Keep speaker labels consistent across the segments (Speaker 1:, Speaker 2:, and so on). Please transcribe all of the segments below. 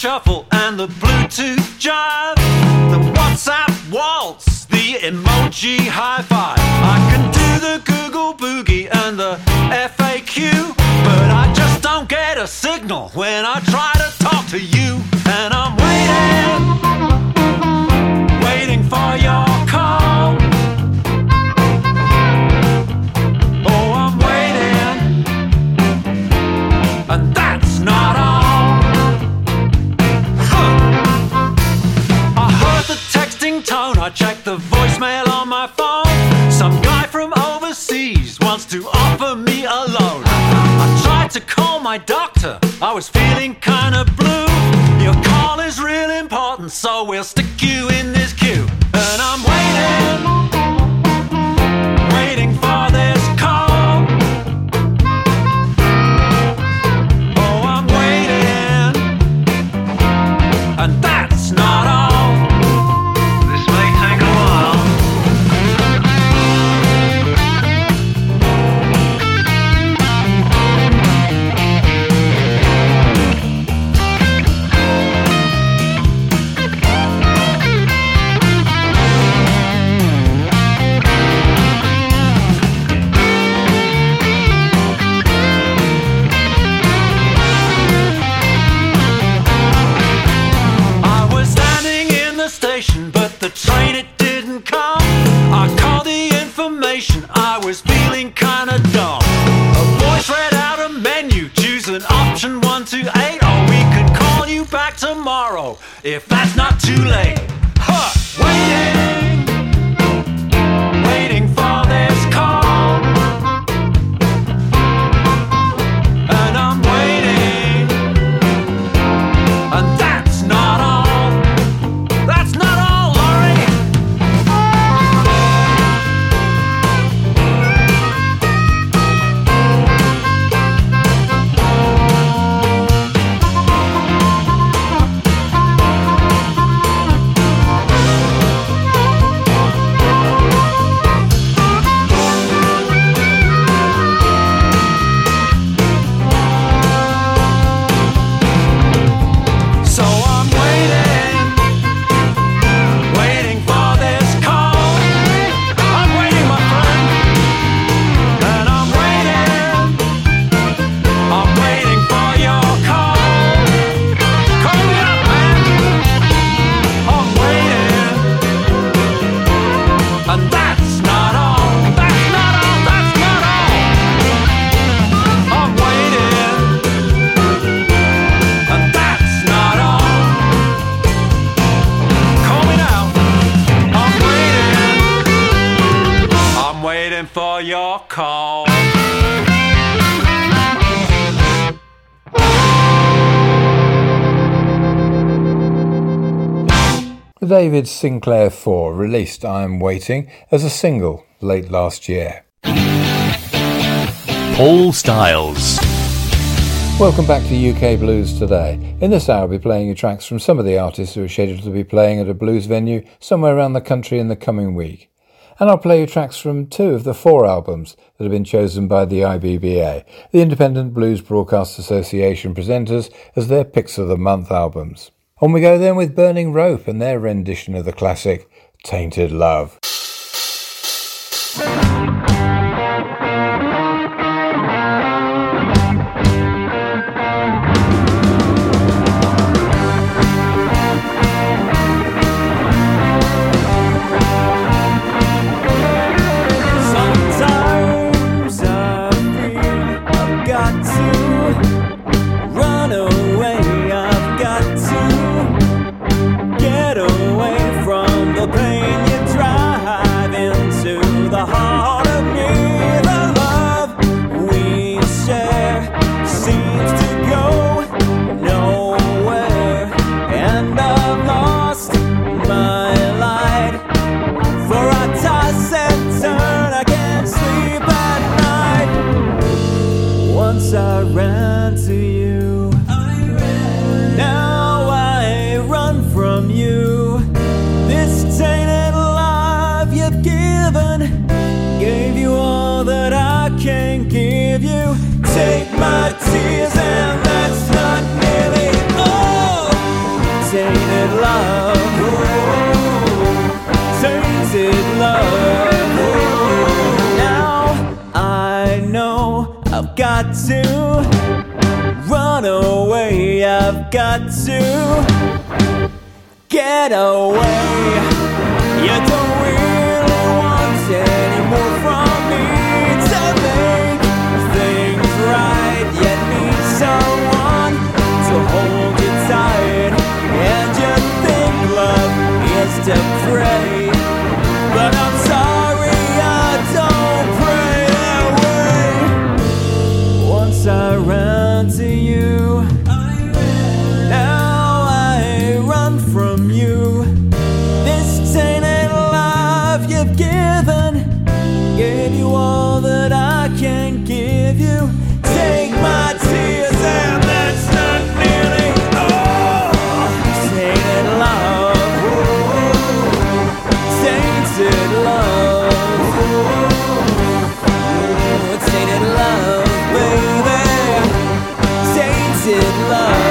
Speaker 1: shuffle and the Bluetooth jive, the WhatsApp waltz, the emoji high five. I can do the Google boogie and the FAQ, but I just don't get a signal when I try to talk to you. And I'm waiting for your call. Oh, I'm waiting, and that's not all. I heard the texting tone, I checked the voicemail on my phone. Some guy from overseas wants to offer me a loan. I tried to call my doctor, I was feeling kinda blue. Your call is real important, so we'll stick you in this queue. And I'm waiting for this call. Oh, I'm waiting, and that's not all. This may take a while. But the train, it didn't come. I called the information, I was feeling kinda dumb. A voice read out a menu, choose an option 1 to 8, or we can call you back tomorrow if that's not too late. Huh, waiting for this call. And I'm waiting, and that's not all. That's not all, Laurie. For your call.
Speaker 2: The David Sinclair 4 released I'm Waiting as a single late last year.
Speaker 3: Paul Styles.
Speaker 2: Welcome back to UK Blues Today. In this hour I'll be playing you tracks from some of the artists who are scheduled to be playing at a blues venue somewhere around the country in the coming week. And I'll play you tracks from 2 of the 4 albums that have been chosen by the IBBA, the Independent Blues Broadcast Association presenters, as their Picks of the Month albums. On we go then with Burning Rope and their rendition of the classic Tainted Love.
Speaker 4: I ran to you. Now I run from you. This tainted love you've given, gave you all that I can give you. Take my tears and that's not nearly all. I've got to run away. I've got to get away. You don't really want any more from me to make things right. You need someone to hold you tight, and you think love is to pray, but I'm sorry I don't pray that way. Once I ran to you, now I run from you. This tainted life you've given, gave you all that I can give you. Take my tears and that's not nearly all. Tainted love, tainted love, tainted love, baby, tainted love.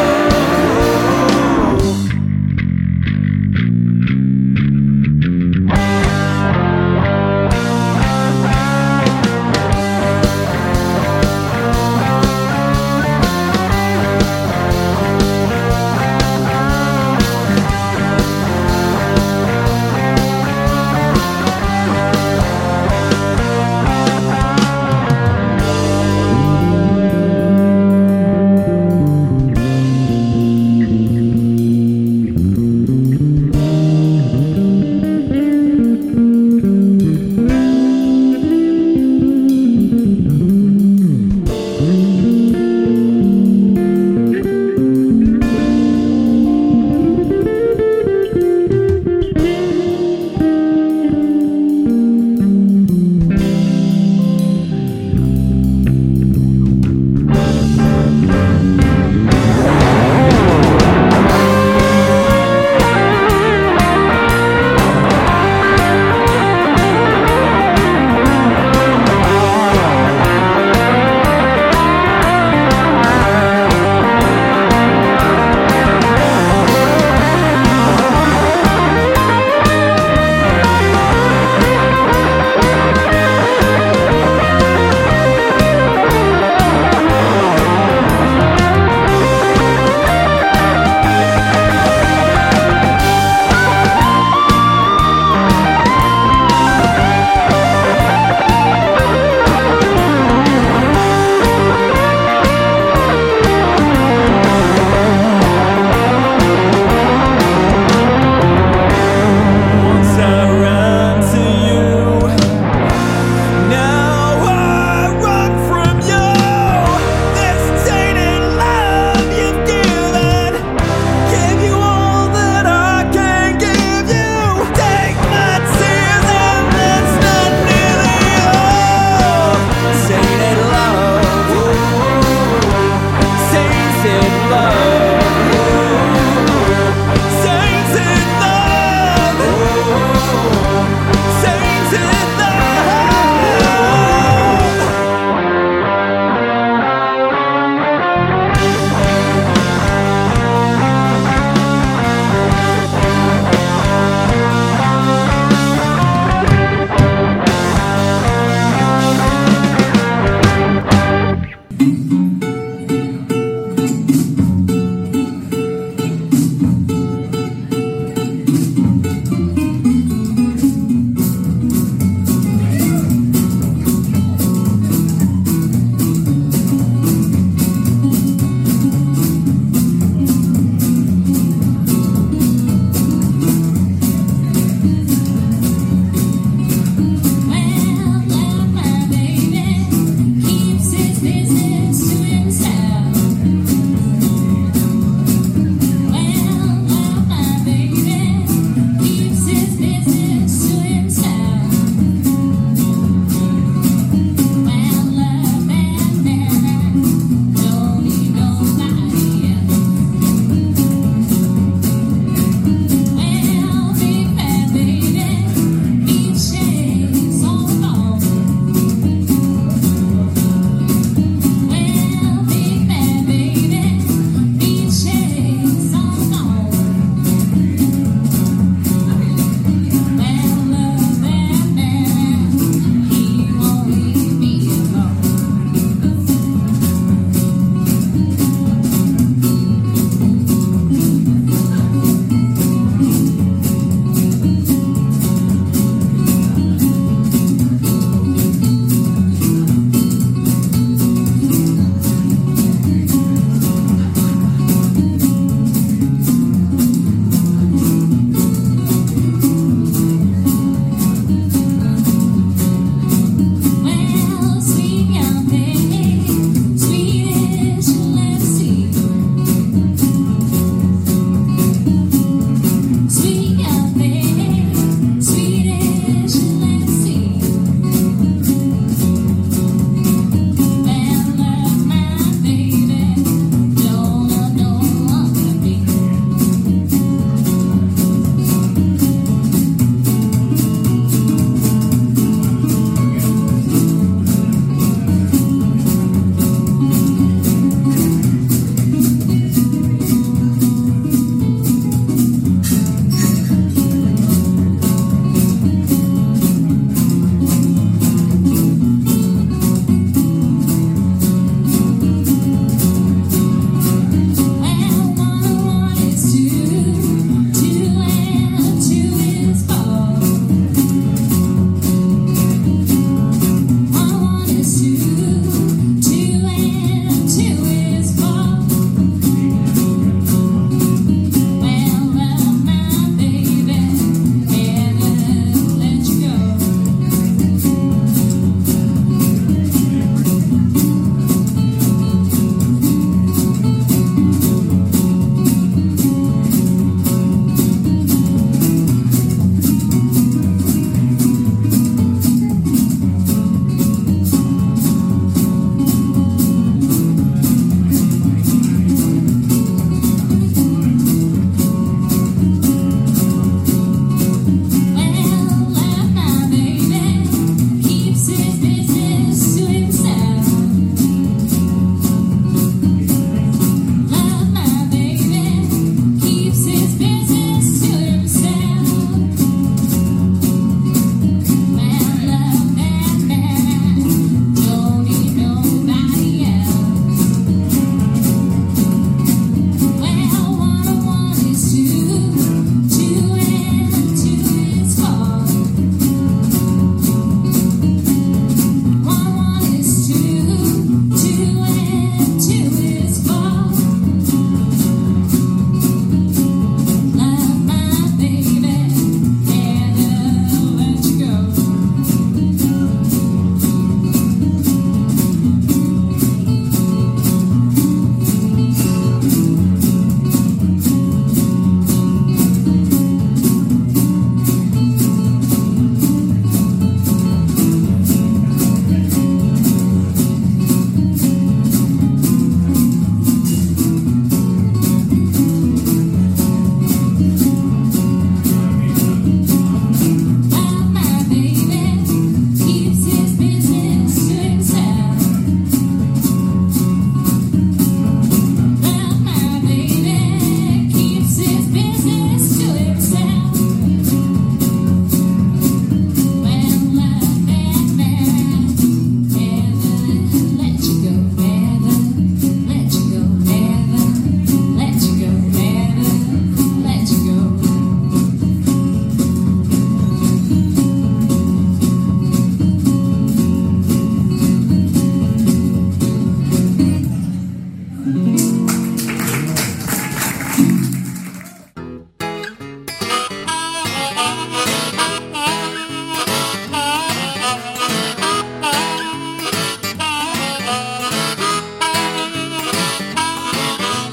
Speaker 3: Well, my baby keeps his business to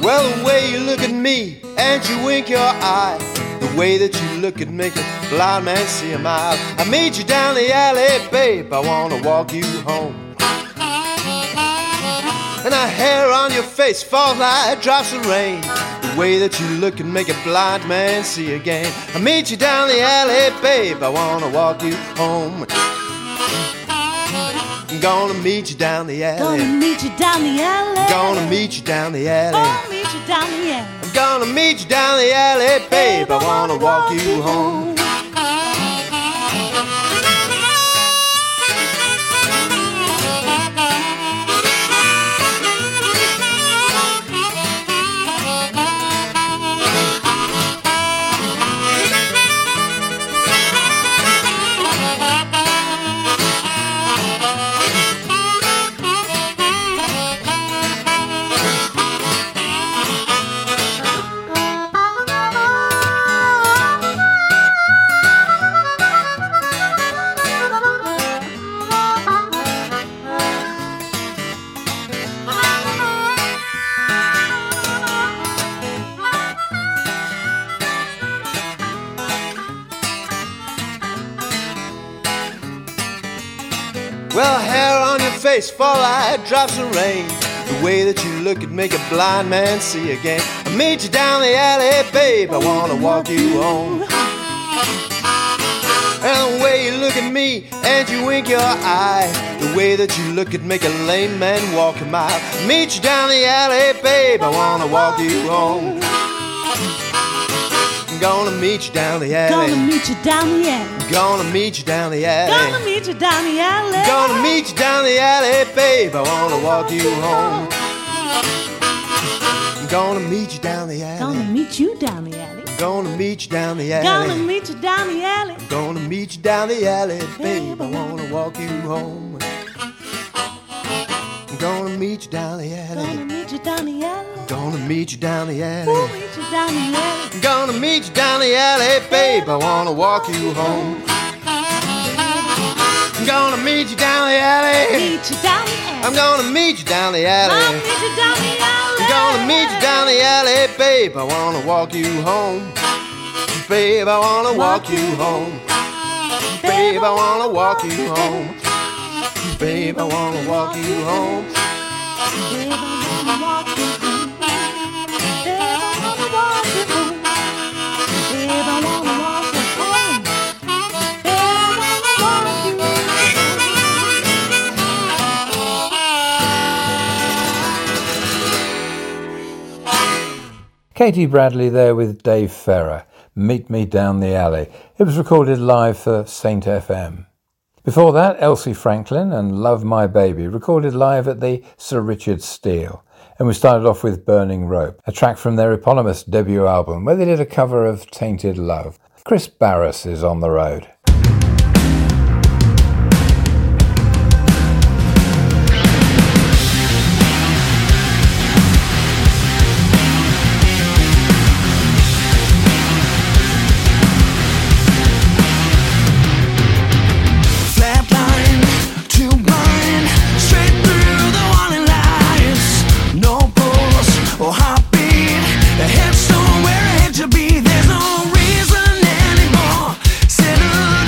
Speaker 3: Well, the way you look at me and you wink your eye, the way that you look could make a blind man see a mile. I meet you down the alley, babe, I wanna walk you home. And the hair on your face falls like drops of rain. The way that you look can make a blind man see again. I meet you down the alley, babe, I wanna walk you home. I'm gonna meet you down the alley.
Speaker 5: Gonna meet you down the alley.
Speaker 3: Gonna meet you down the alley.
Speaker 5: Gonna meet you down the alley.
Speaker 3: I'm gonna meet you down the alley, babe, I wanna walk you home. Well, hair on your face fall like drops of rain. The way that you look could make a blind man see again. I meet you down the alley, babe, I wanna walk you home. And the way you look at me and you wink your eye, the way that you look could make a lame man walk a mile. I meet you down the alley, babe, I wanna walk you home. I'm gonna meet you down the alley.
Speaker 5: Gonna meet you down the alley.
Speaker 3: Gonna meet you down the alley.
Speaker 5: Gonna meet you down the alley.
Speaker 3: Gonna meet you down the alley, babe, I wanna walk you home. I'm gonna meet you down the alley.
Speaker 5: Gonna meet you down the alley.
Speaker 3: Gonna meet you down the alley.
Speaker 5: Gonna meet you down the alley.
Speaker 3: Gonna meet you down the alley, babe, I wanna walk you home. I'm gonna meet you down the alley.
Speaker 5: Gonna meet you down the alley.
Speaker 3: Gonna meet you down the alley.
Speaker 5: We'll meet you down the alley.
Speaker 3: I'm gonna meet you down the alley, babe, I wanna walk you home. I'm gonna meet you down the alley.
Speaker 5: Meet you down the alley.
Speaker 3: I'm gonna meet you down the alley.
Speaker 5: I'll meet you down the alley.
Speaker 3: I'm gonna meet you down the alley, babe, I wanna walk you home. Babe, I wanna walk you home. Babe, I wanna walk you home. Babe, I wanna walk you home.
Speaker 5: Babe, I wanna walk you home. Babe, I wanna walk you home. Babe, I wanna walk you home. Babe, I wanna walk you home.
Speaker 2: Katie Bradley there with Dave Ferrer, Meet Me Down the Alley. It was recorded live for Saint FM. Before that, Elsie Franklin and Love My Baby, recorded live at the Sir Richard Steele. And we started off with Burning Rope, a track from their eponymous debut album, where they did a cover of Tainted Love. Chris Barris is on the road.
Speaker 4: Headstone where I had to be. There's no reason anymore. Settle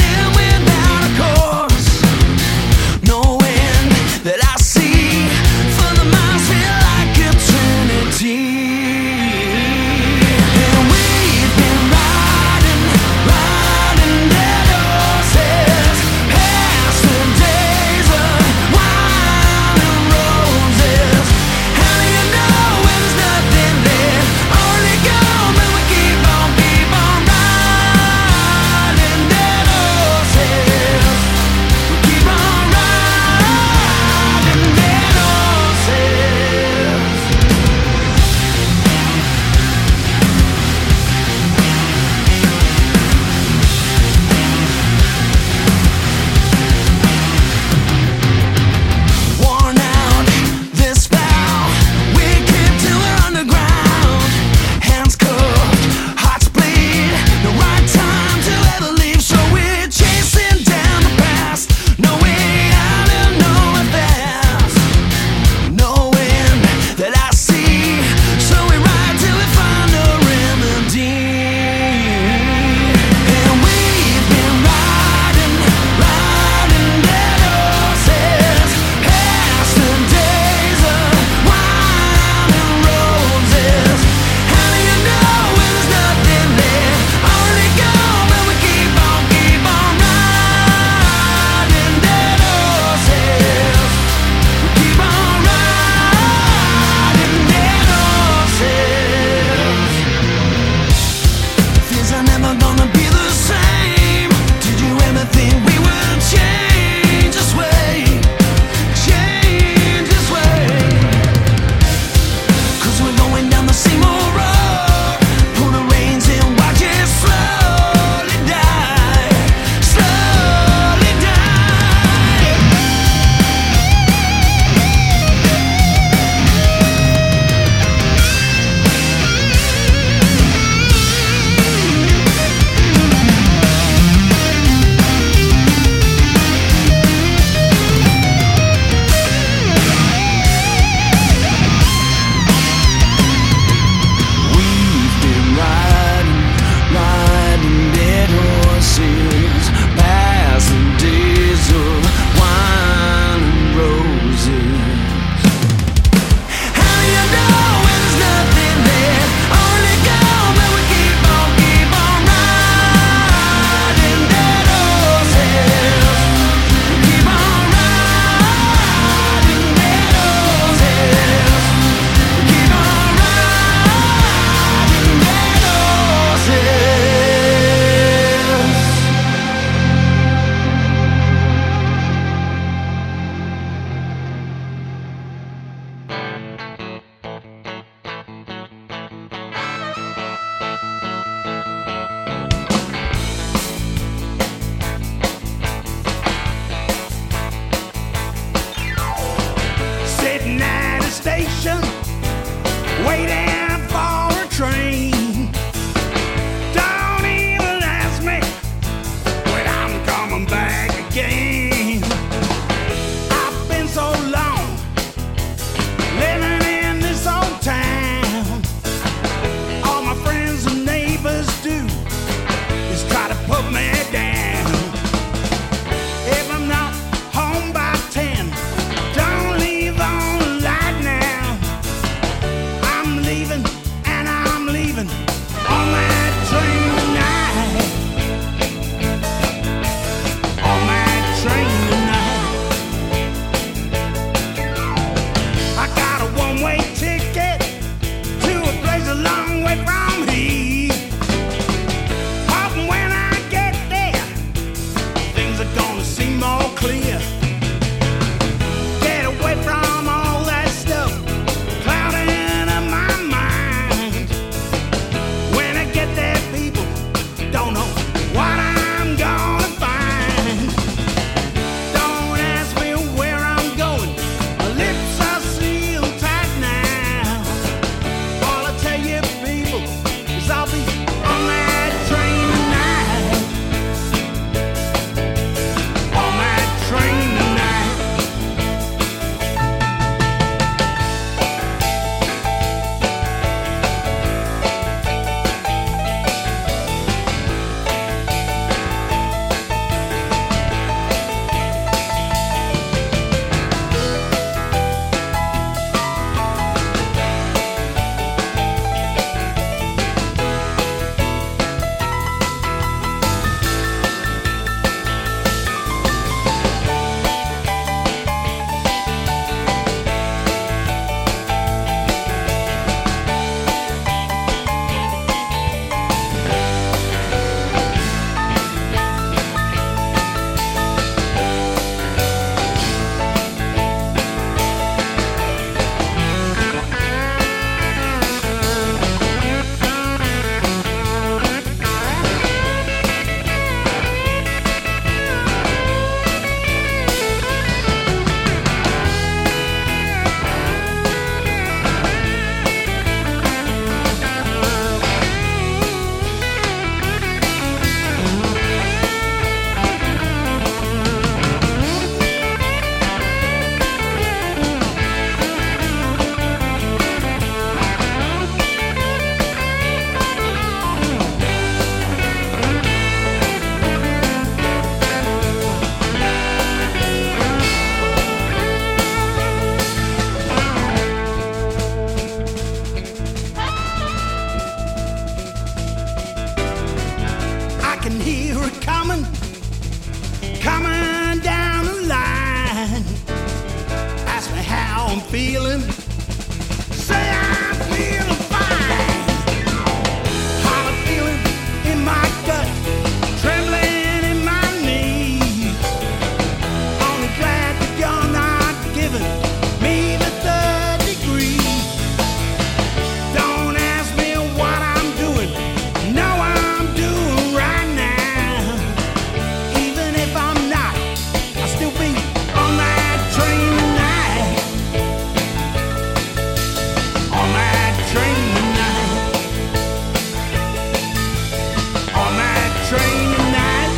Speaker 6: station, waiting for a train. Don't even ask me when I'm coming back again. I've been so long living in this old town. All my friends and neighbors do is try to put me down. If I'm not home by 10, don't leave on the light now. I'm leaving and I'm leaving on that train tonight. On that train tonight. I got a one-way ticket to a place a long way from here. Hoping when I get there, things are gonna seem more clear. Get away from all that stuff clouding up my mind. When I get there, people don't know what I'm gonna find. Don't ask me where I'm going, my lips are sealed tight now. All I tell you, people, is I'll be on that train tonight. On that train tonight. I can hear it coming, coming down the line. Ask me how I'm feeling, say I'm feeling fine. How I'm feeling in my gut, trembling in my knees. Only glad that you're not giving me the third degree. Don't ask me what I'm doing, know I'm doing right now. Even if I'm not, I'll still be on that train tonight. On that train tonight. On that train tonight.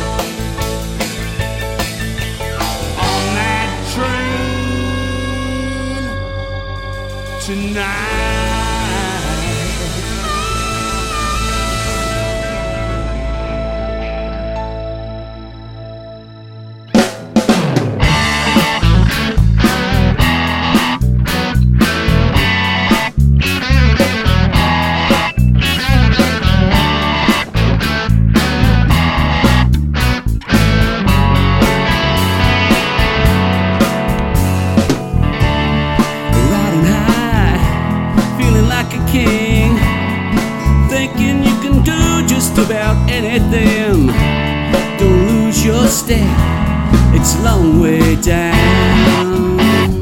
Speaker 6: On that train tonight.
Speaker 4: Riding high, feeling like a king, thinking you can do just about anything. Don't lose your step, it's a long way down.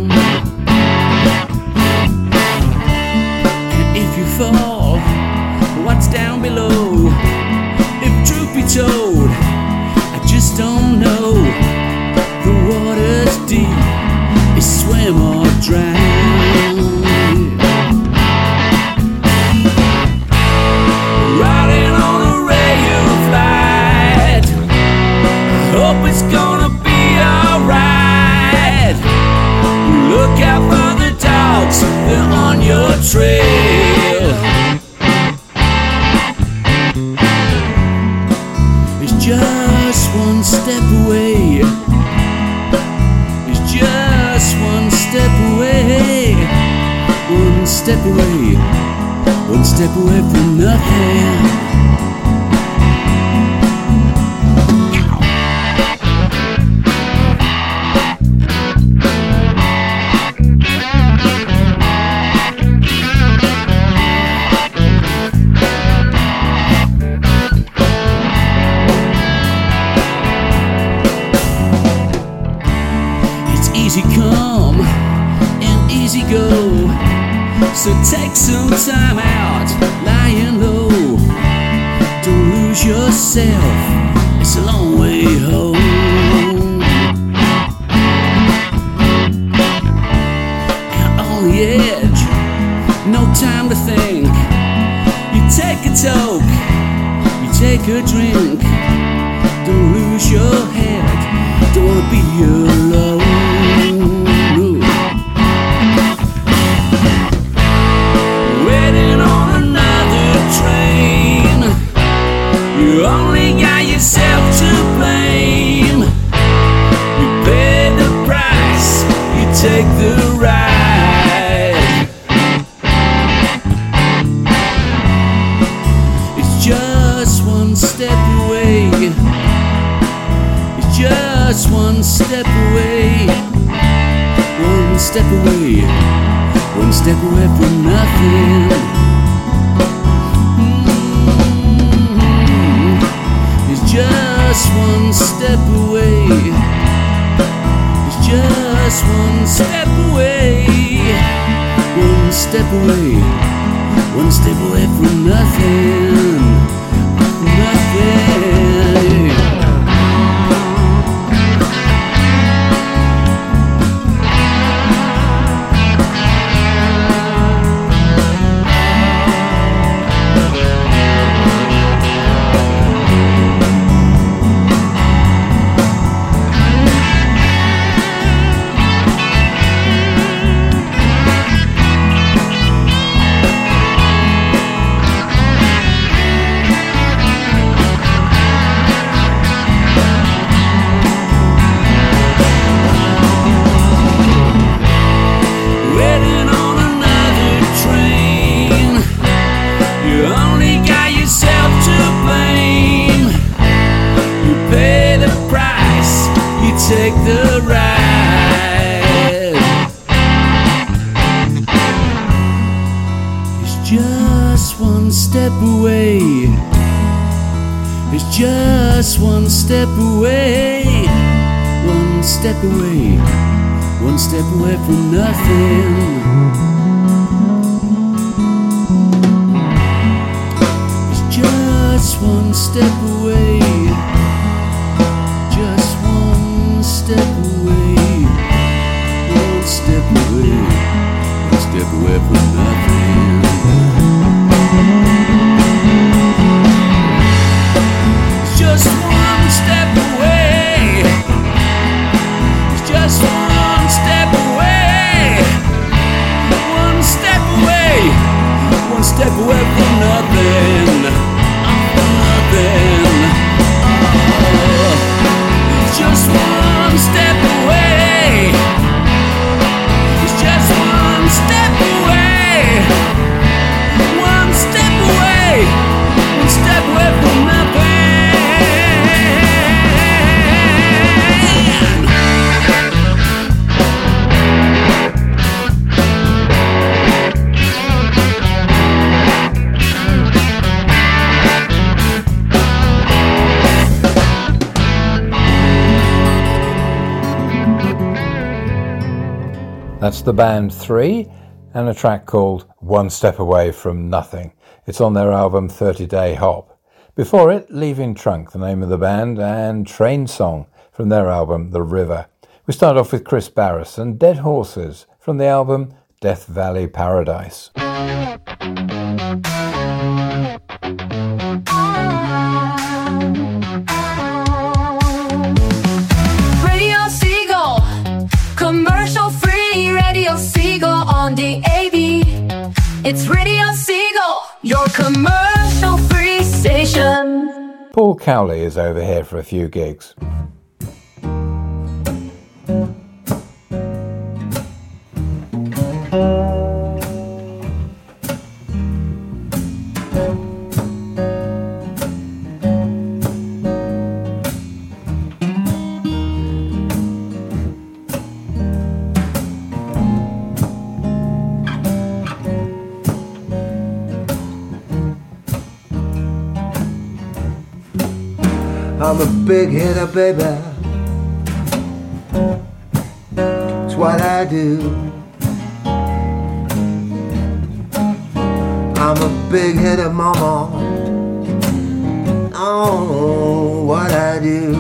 Speaker 4: And if you fall, what's down below? If truth be told, I just don't know. The water's deep, you swim or drown. your trail. It's just one step away. It's just one step away. One step away. One step away from nothing. So take some time out, lying low. Don't lose yourself, it's a long way home. Out on the edge, no time to think. You take a toke, you take a drink. Don't lose your head, don't wanna be alone. You only got yourself to blame. You pay the price, you take the ride. It's just one step away. It's just one step away. One step away. One step away from nothing. Just one step away. It's just one step away. One step away. One step away from nothing. Nothing. Take the ride. It's just one step away. It's just one step away. One step away. One step away from nothing. It's just one step away. Step away, one step away, one step away from nothing. It's just one step away. It's just one step away. One step away, one step away from nothing. Nothing. Oh, it's just one step away. It's just one step away. One step away. One step away from nothing.
Speaker 2: That's the band 3 and a track called One Step Away from Nothing. It's on their album 30 Day Hop. Before it, Leaving Trunk, the name of the band, and Train Song from their album The River. We start off with Chris Barris and Dead Horses from the album Death Valley Paradise.
Speaker 7: Radio Seagull, commercial free Radio Seagull on the AB.
Speaker 5: It's Radio Seagull, your commercial-free station.
Speaker 2: Paul Cowley is over here for a few gigs.
Speaker 3: I'm a big hitter, baby. It's what I do. I'm a big hitter, mama. Oh, what I do.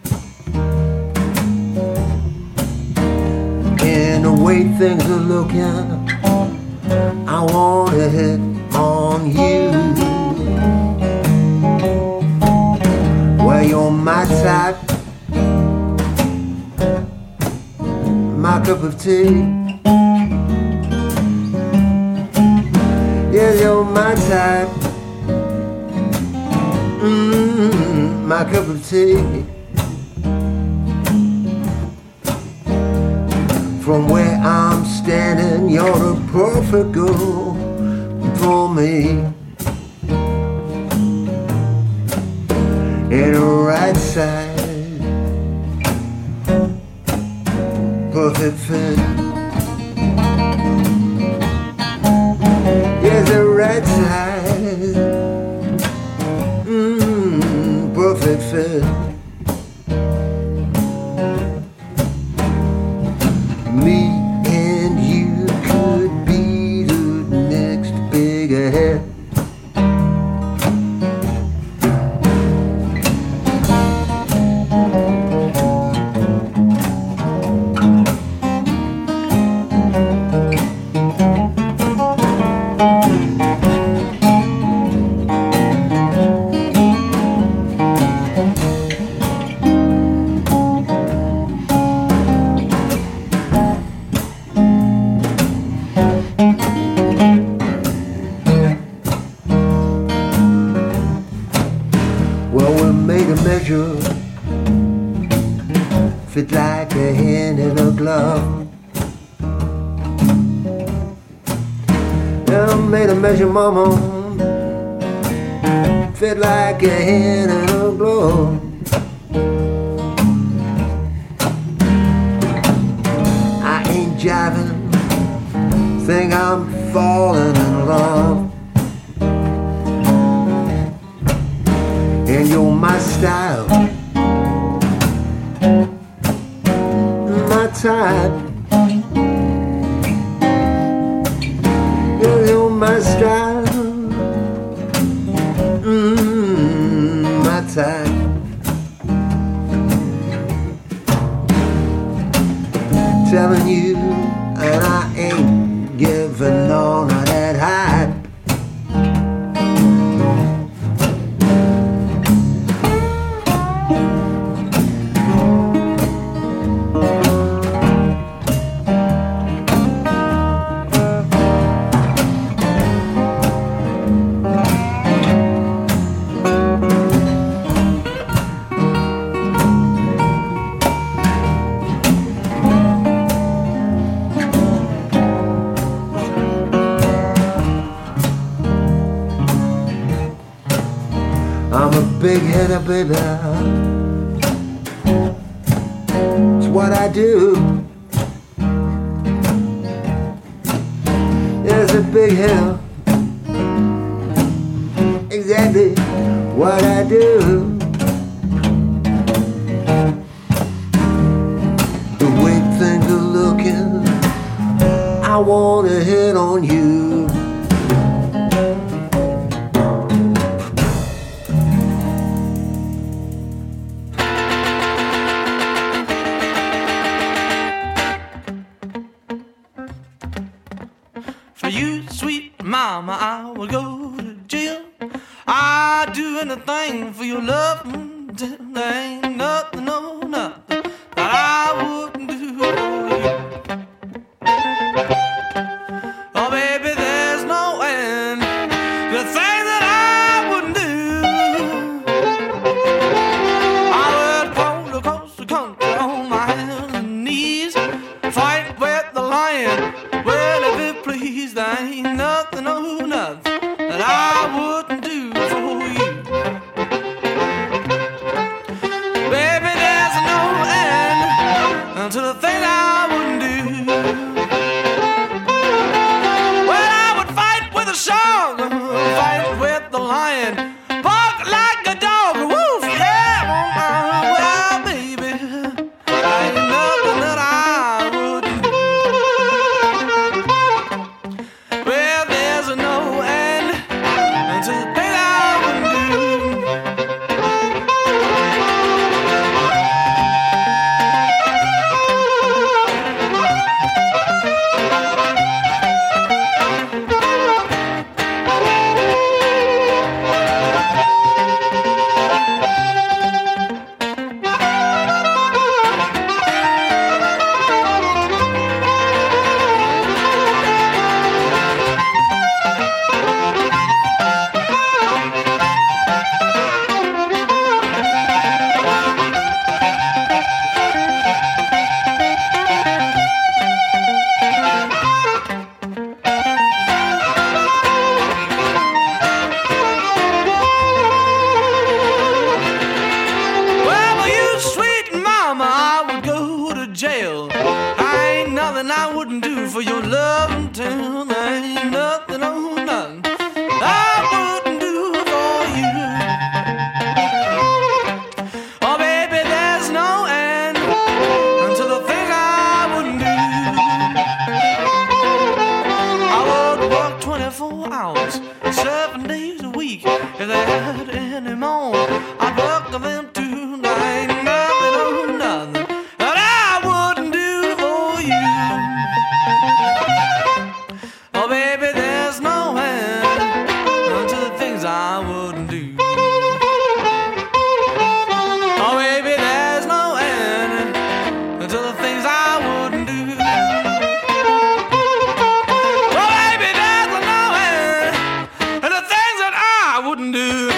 Speaker 3: And the way things are looking, I want to hit on you. Well, you're my type, my cup of tea. Yeah, you're my type, my cup of tea. From where I'm standing, you're the perfect girl for me. In the right side, perfect fit. Yes, the right side, perfect fit. Me and you could be the next big hit. Fit like a hand in a glove. I made a measure, mama. Fit like a hand in a glove. I ain't jiving, think I'm falling in love. And you're my style, my type. You're my style, my type. Telling you, and I ain't giving none of that hype. I'm a big hitter, baby. It's what I do. There's a big hitter. Exactly what I do. The way things are looking, I wanna hit on you.
Speaker 7: For you, sweet mama, I will go to jail. I'd do anything for your love. There ain't nothing, no, nothing that I wouldn't do for you. Oh, baby, there's no ain't nothing, oh, nothing that I wouldn't do for you. Baby, there's no end to the things I wouldn't do. Well, I would fight with a shark, fight with the lion, bark like a dog, woof, yeah, well, baby, ain't nothing that I wouldn't do. Well, there's no end to the things I wouldn't do. Well, for you, sweet mama, I would go to jail. I ain't nothing I wouldn't do for your love until there ain't nothing, oh, nothing I wouldn't do for you. Oh, baby, there's no end to the things I wouldn't do. I would work 24 hours, 7 days a week. If they had any more, I'd work them too. There ain't nothing, oh, nothing that I wouldn't do for you. Oh, baby, there's no end to the things I wouldn't do. Oh, baby, there's no end to the things I wouldn't do. Oh, baby, there's no end to the things that I wouldn't do.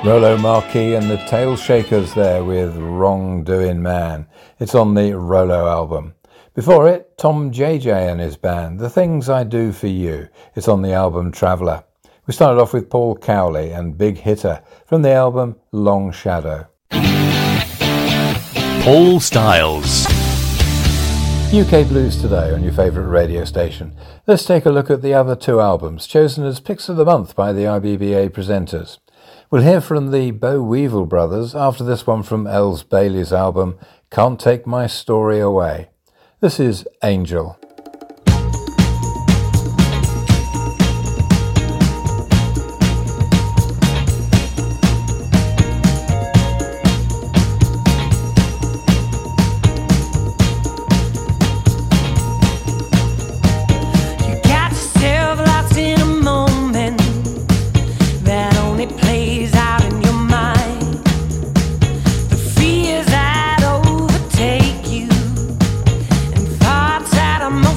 Speaker 2: Rolo Marquis and the Tail Shakers there with Wrongdoing Man. It's on the Rolo album. Before it, Tom JJ and his band, The Things I Do For You. It's on the album Traveller. We started off with Paul Cowley and Big Hitter from the album Long Shadow.
Speaker 8: Paul Styles.
Speaker 2: UK Blues Today on your favourite radio station. Let's take a look at the other two albums chosen as Picks of the Month by the IBBA presenters. We'll hear from the Bo Weevil brothers after this one from Els Bailey's album Can't Take My Story Away. This is Angel.
Speaker 9: I'm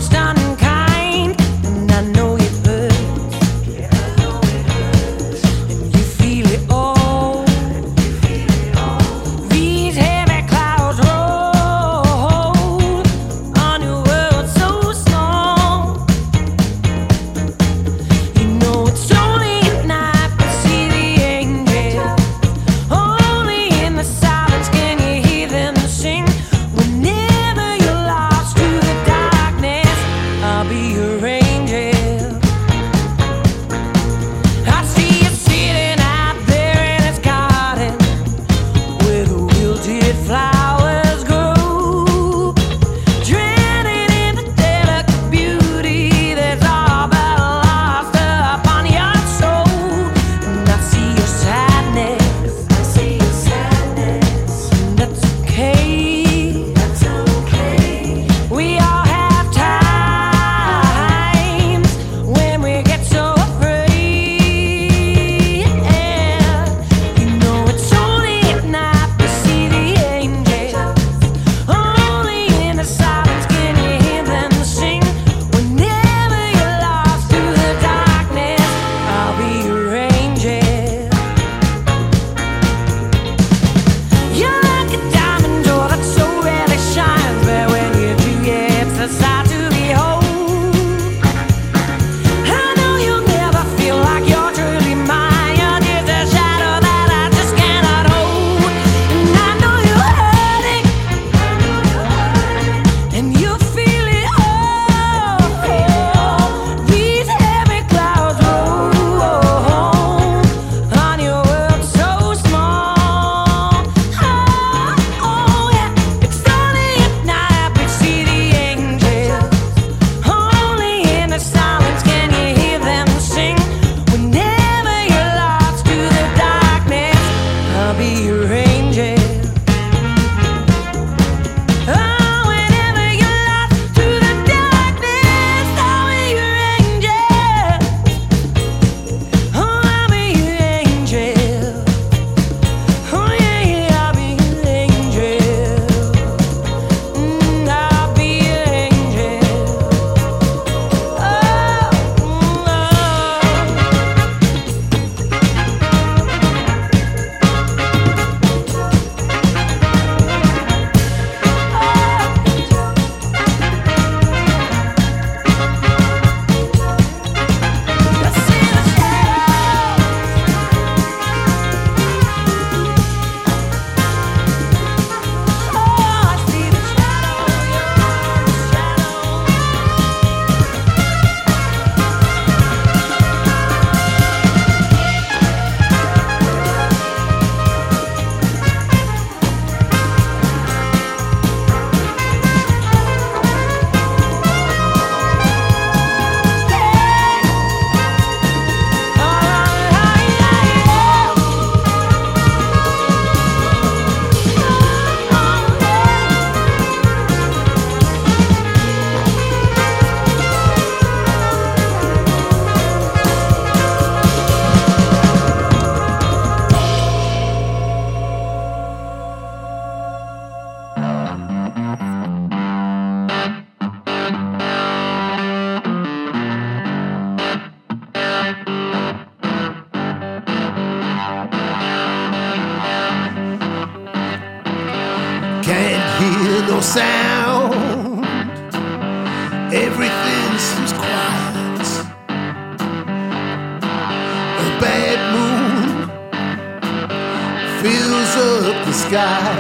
Speaker 3: sound. Everything seems quiet. A bad moon fills up the sky.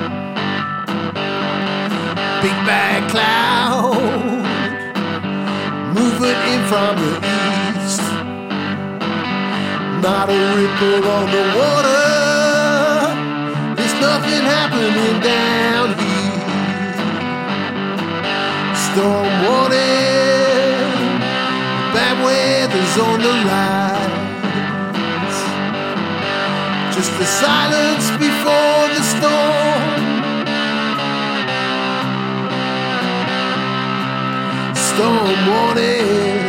Speaker 3: Big bad cloud moving in from the east. Not a ripple on the water. There's nothing happening down here. Storm warning, bad weather's on the rise. Just the silence before the storm. Storm warning.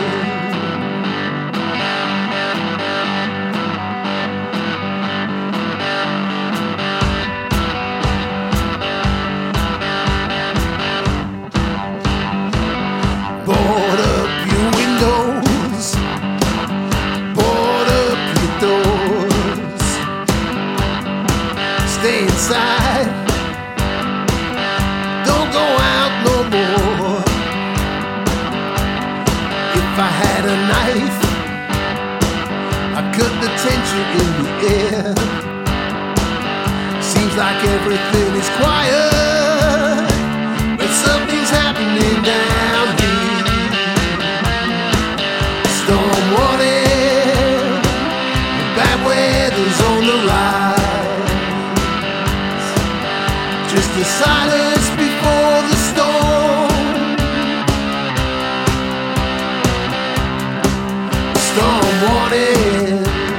Speaker 3: Board up your windows, board up your doors. Stay inside, don't go out no more. If I had a knife, I'd cut the tension in the air. Seems like everything is quiet, but something's happening down here. Storm warning, bad weather's on the rise. Just the silence before the storm. Storm warning.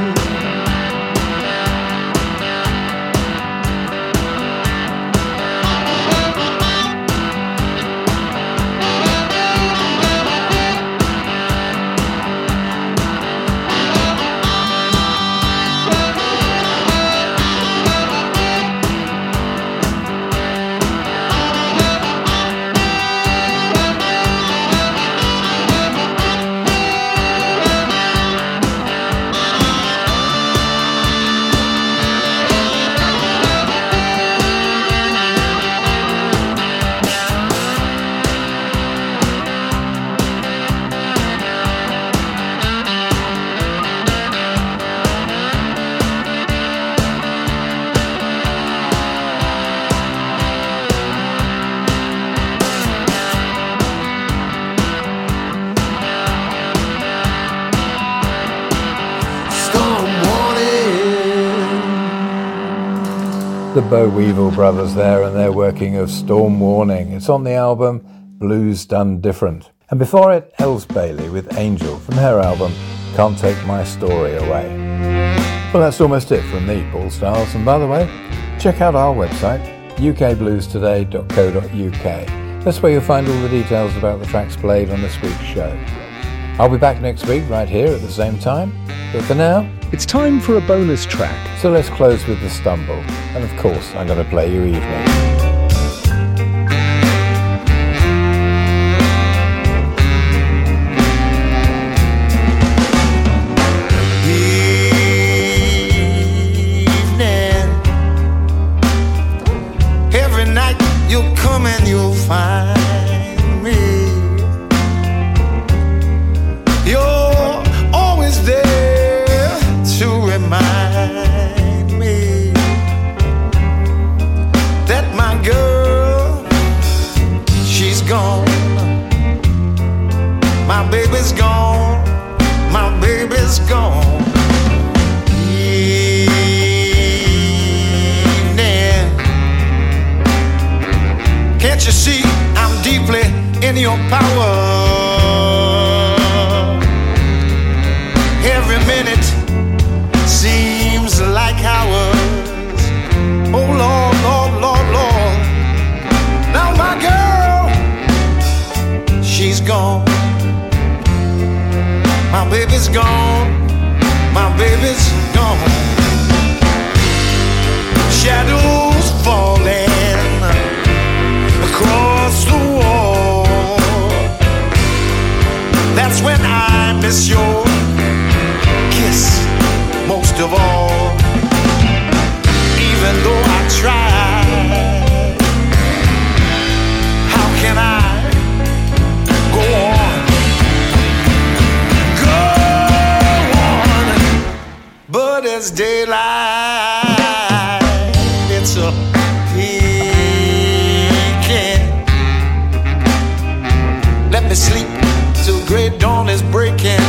Speaker 2: The Bo Weevil brothers there and their working of Storm Warning. It's on the album Blues Done Different. And before it, Els Bailey with Angel from her album Can't Take My Story Away. Well, that's almost it from me, Paul Stiles. And by the way, check out our website, ukbluestoday.co.uk. That's where you'll find all the details about the tracks played on this week's show. I'll be back next week right here at the same time. But for now,
Speaker 8: it's time for a bonus track.
Speaker 2: So let's close with The Stumble. And of course, I'm going to play you Evening.
Speaker 6: Every night you'll come and you'll find me. You're always there to remind me that my girl, she's gone. My baby's gone. My baby's gone. Can't you see I'm deeply in your power? Every minute seems like hours. Oh Lord, Lord, Lord, Lord. Now my girl, she's gone. My baby's gone. My baby's gone. Shadows falling across the wall. That's when I miss your kiss most of all. Even though I try,
Speaker 3: as daylight. It's a weekend. Let me sleep till great dawn is breaking.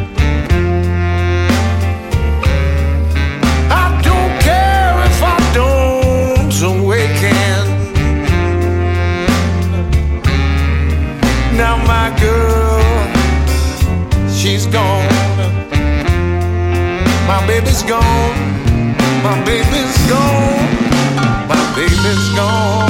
Speaker 3: I don't care if I don't awaken. Now my girl, she's gone. My baby's gone. My baby's gone. My baby's gone.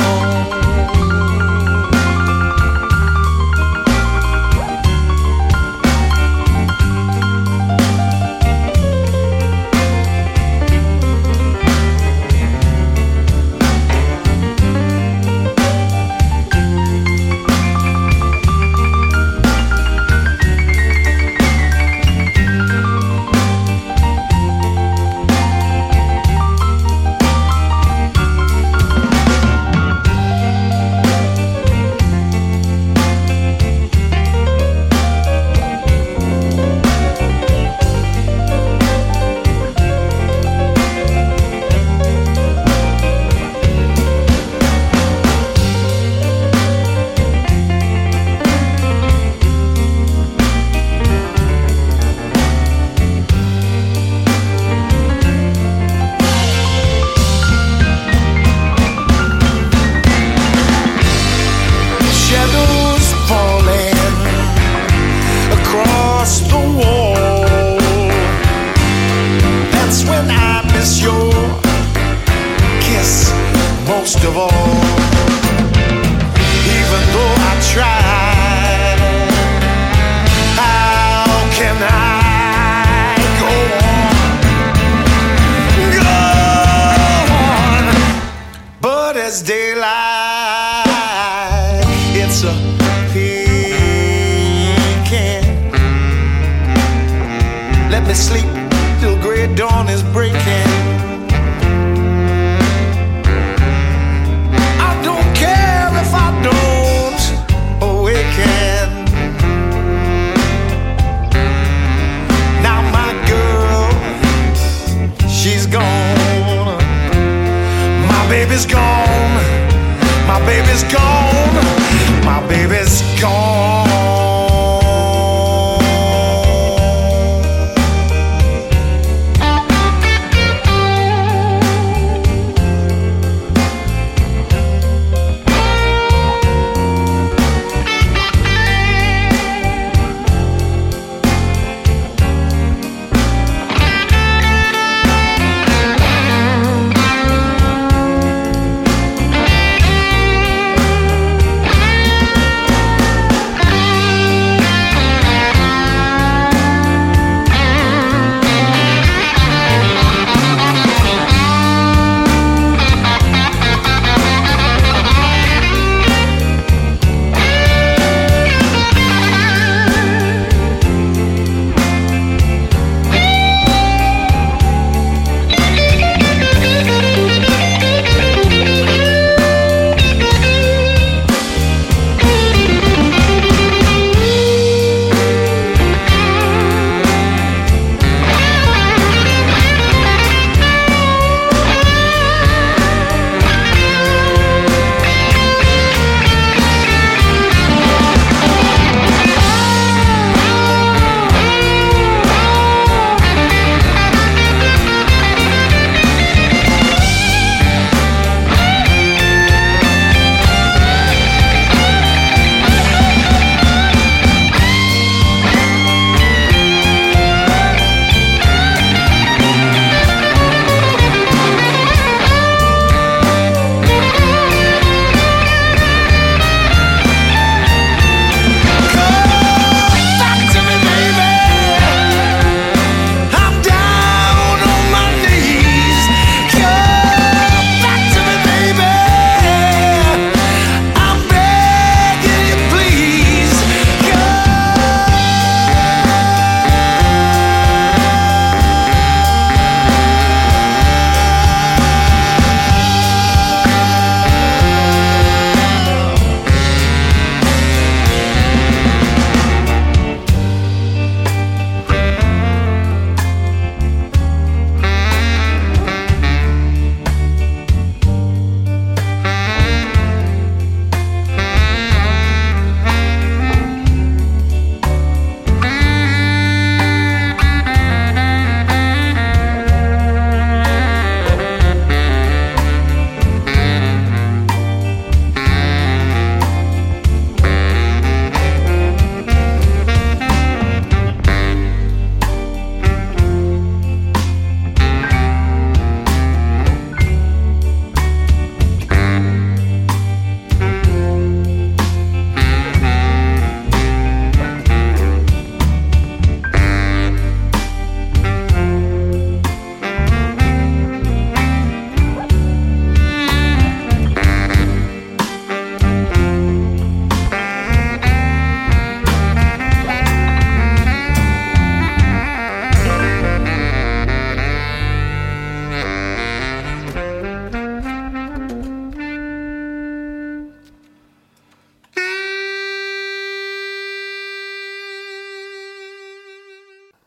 Speaker 6: Baby's gone. My baby's gone.